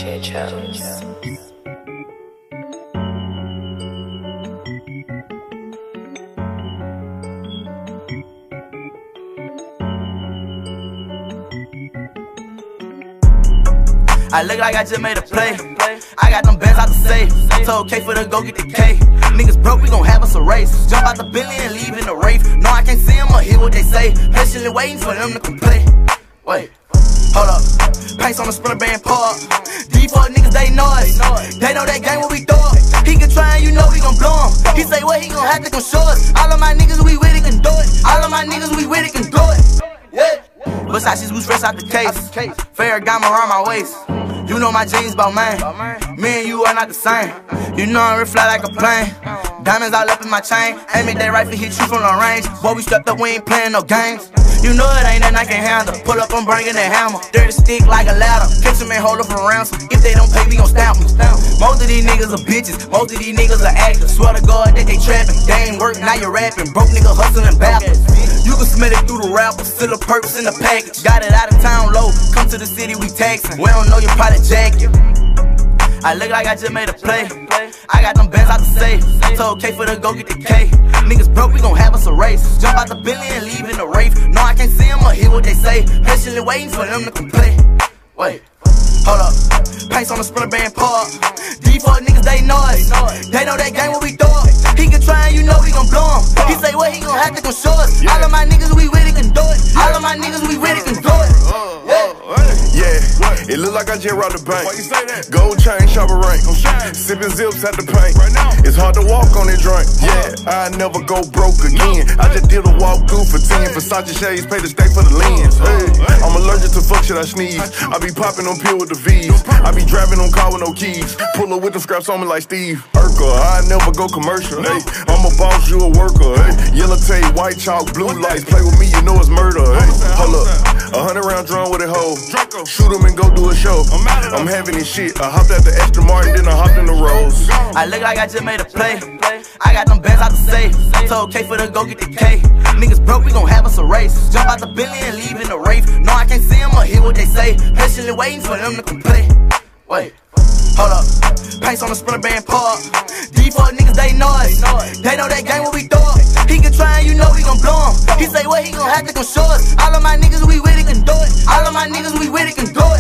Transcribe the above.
DJ Jones. I look like I just made a play. I got them bands out the safe. Told K for to go get the K. Niggas broke, we gon' have us a race. Jump out the Billy and leave in the Wraith. No, I can't see them or hear what they say. Patiently waiting for them to complain. Wait, hold up. Pace on the Sprinter band park. Default niggas, they know us. They know that game when we throw up. He can try and you know we gon' blow him. He say what he gon' have to come show us. All of my niggas, we with it can do it. All of my niggas, we with it can do it. Yeah. Versace's was fresh out the case. Ferragamo around my waist. You know my jeans about mine. Me and you are not the same. You know I fly like a plane. Diamonds all up in my chain. Aim it, that rifle hit you from the range. Boy, we stepped up, we ain't playing no games. You know it ain't nothing I can handle. Pull up, I'm bringing that hammer. Dirty stick like a ladder. Catch them and hold up for ransom. If they don't pay, we gon' stamp them. Most of these niggas are bitches. Most of these niggas are actors. Swear to God that they trapping. They ain't work, now you rapping. Broke nigga hustling backwards. You can smell it through the rapper. Still a purpose in the package. Got it out of town low. Come to the city, we taxing. We don't know your pilot jacket. I look like I just made a play. I got them bands out the safe. Told K for to go get the K. Niggas broke, we gon' have us a race. Jump out the Billy and leave in the Wraith. No, I can't see them or hear what they say. Patiently waiting for them to complain. Wait, hold up. Pace on the Sprinter band park. Default niggas, they know us. They know that game when we throw up. He can try and you know we gon' blow him. He say what he gon' have to come show us. All of my niggas, we with it can do it. All of my niggas, we with it can do it. Yeah, it look like I just robbed the bank. Gold chain, shopper rank. Sipping zips at the paint. It's hard to walk on that drink. Yeah, I never go broke again. I just did a walk through for 10. Versace shades, pay the steak for the lens. Hey, I'm allergic to fuck shit, I sneeze. I be popping on pill with the V's. I be driving on car with no keys. Pull up with the scraps on me like Steve Urkel. I never go commercial. Hey, I'm a boss, you a worker. Hey, yellow tape, white chalk, blue lights. Play with me, you know it's murder. Hey, hold up. 100-round drum with a hoe. Shoot 'em and go do a show. I'm having this shit. I hopped at the Aston Martin, then I hopped in the Rose. I look like I just made a play. I got them bands out the safe. Told K for to go get the K. Niggas broke, we gon' have us a race. Jump out the Billy and leave in the Wraith. No, I can't see them or hear what they say. Patiently waiting for them to complain. Wait, hold up. Pace on the Sprinter band park. Default niggas, they know us. They know that game when we throw up. He can try and you know we gon' blow him. He say what he gon' have to come show us. All of my niggas, we with it can do it. All of my niggas, we with it can do it.